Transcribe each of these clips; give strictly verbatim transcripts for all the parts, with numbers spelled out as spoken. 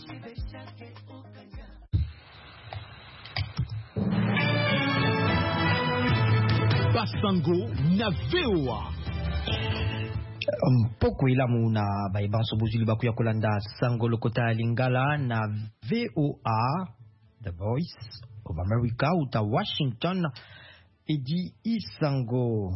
Basango na V O A. Mpoko ilamu na baibanso buzuli baku ya kolanda sango lokota lingala na V O A, The Voice of America uta Washington. Edi isango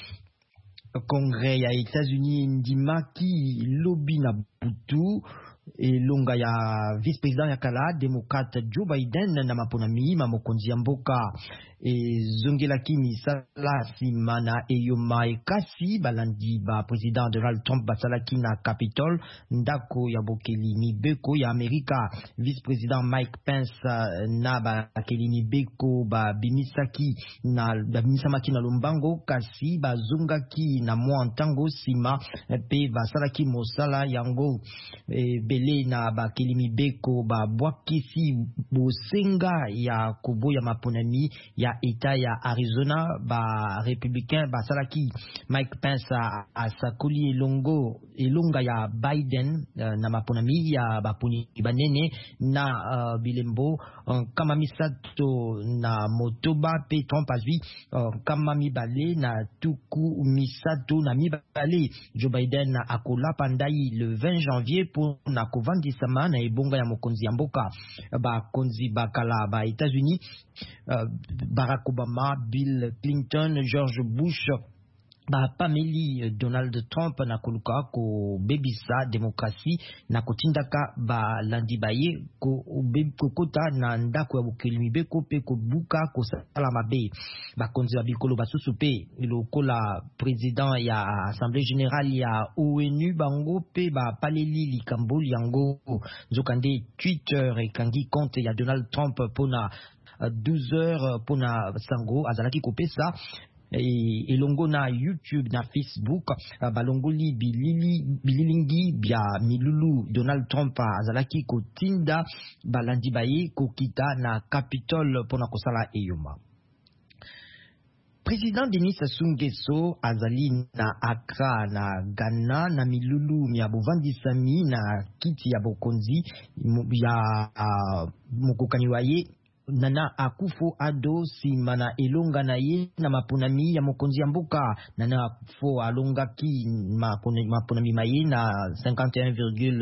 Kongre ya États-Unis ndimaki lobi na butu elonga ya vice-président ya kala démocrate Joe Biden na maponami mamokonzi ya mboka e zongelaki misala simana eyoma ekasi balandi ba président Donald Trump basalaki na Capitol ndako ya bokeli mibeko ya Amerika. Vice-président Mike Pence na bakeli mibeko ba bimisaki na bimisamaki na lombango kasi bazongaki na mwa ntango sima pe basalaki mosala yango e, bele na bakeli mibeko ba bwakisi bosenga ya kubo ya maponami ya Eta ya Arizona ba républicain ba salaki. Mike Pence a, a sakoli elongo elonga ya Biden uh, na maponami ya baponi banene na uh, bilembo uh, kama misato na motoba pe Trump azwi uh, kama mibale na tuku misato na mibale. Joe Biden na akola pandai le vingt janvier pour na kovandisama na ebonga ya mokonzi ya mboka ba konzi bakala ba États-Unis uh, Barack Obama, Bill Clinton, George Bush, ba pameli Donald Trump na koluka ko bebisa demokrasi na kotindaka ba landi baye ko kota na ndako ya bokeli mibeko pe ko buka ko sala mabe ba konzi bikolo basusu pe lokola président ya assemblée générale ya O N U bango pe ba paleli likambo yango zokande Twitter e kangi compte ya Donald Trump pona douze heures pona sango azalaki kopesa e elongo na YouTube na Facebook balongoli bilili bililingi bya milulu Donald Trump azalaki kotinda balandi baye kokita na Capitol pona kosala eyoma. Président Denis Sassou Nguesso azali na Accra na Ghana na milulu ya bovandisami na kiti ya bokonzi ya uh, mokokani waye Nana Akufo-Addo simana elonga na ye na maponami ya mokonzi ya mboka. Nana Akufo alonga ki maponami maye na cinquante et un virgule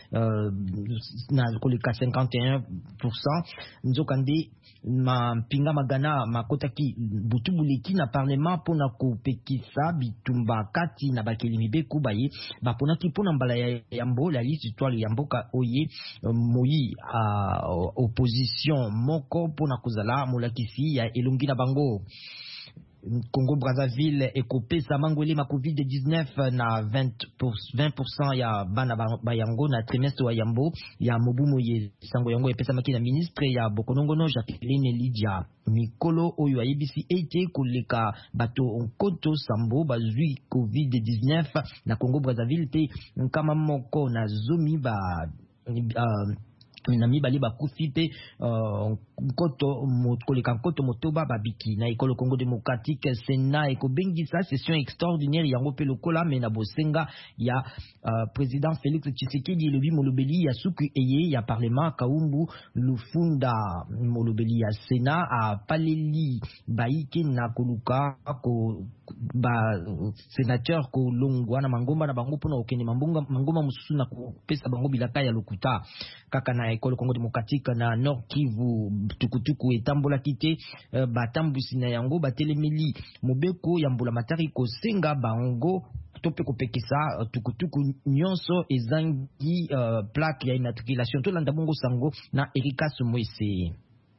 na koleka cinquante et un pour cent. Nzokande ma pinga magana makotaki butubuleki na parlement pona kopekisa bitumba kati na bakeli mibeku baye baponaki pona mbala ya yambo la liste histoire ya mboka oye moyi a opposition moko pona kozala molakisi ya elongi na bango. Congo Brazzaville ekopesa mangwele ma covid dix-neuf na vingt pour cent ya bana bayango na trimestre wa yambo ya mobumo ye sango yango epesa makina ministre ya bokonongono Jacqueline Lydia mikolo oyo ayebisi ete koleka bato onkoto sambo bazwi covid dix-neuf na Congo Brazzaville pe nkama moko na zomi ba uh, na mibali bakufi pe uh, koto koleka koto motoba babiki na ekolo Congo démocratique. Sénat ekobengisa session extraordinaire yango pe lokola mena bosenga ya uh, président Félix Tshisekedi lobi molobeli ya suku eye ya parlement kaumbu lufunda molobeli ya Sénat a paleli baike na koluka ko ba sénateur ko longwa na mangomba na bango pona okende mambonga mangoma mususu na kopesa bango bilaka ya lokuta kaka na ekolo Congo démocratique na Nord Kivu tukutuku etambola kite uh, batambusi na yango batelemeli mobeko ya mbula matari ko senga bango tope kopekisa uh, tukutuku nyonso ezangi uh, plaque ya immatriculation to landa bongo sango na Erika Somwese.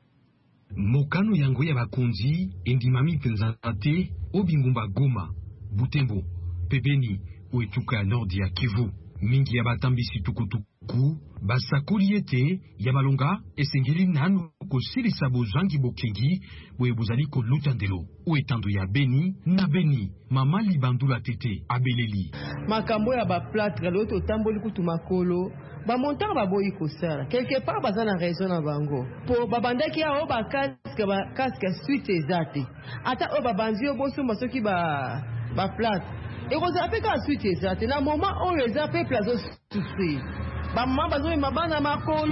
Mokano yango ya bakonzi endimami penzate obingumba Goma Butembo pebeni oetuka Nord ya Kivu mingi ya batambisi tukutuku basakoli ete ya balonga esengeli nanu kosilisa bozangi bokengi boye bozali koluta ndelo oetando ya Beni na Beni mama libandula tete abeleli makambo ya baplatre loto tamboli kutu makolo bamontaka baboyi kosala quelque part baza na raison na bango po babandaki ya o bakaske bakaske suite ezate ata o babandi yo bosomba soki ba baplatre ekozala mpe kaka suite ezate na moment oyo eza mpe plazo souffrir bamama bazoyema bana makolo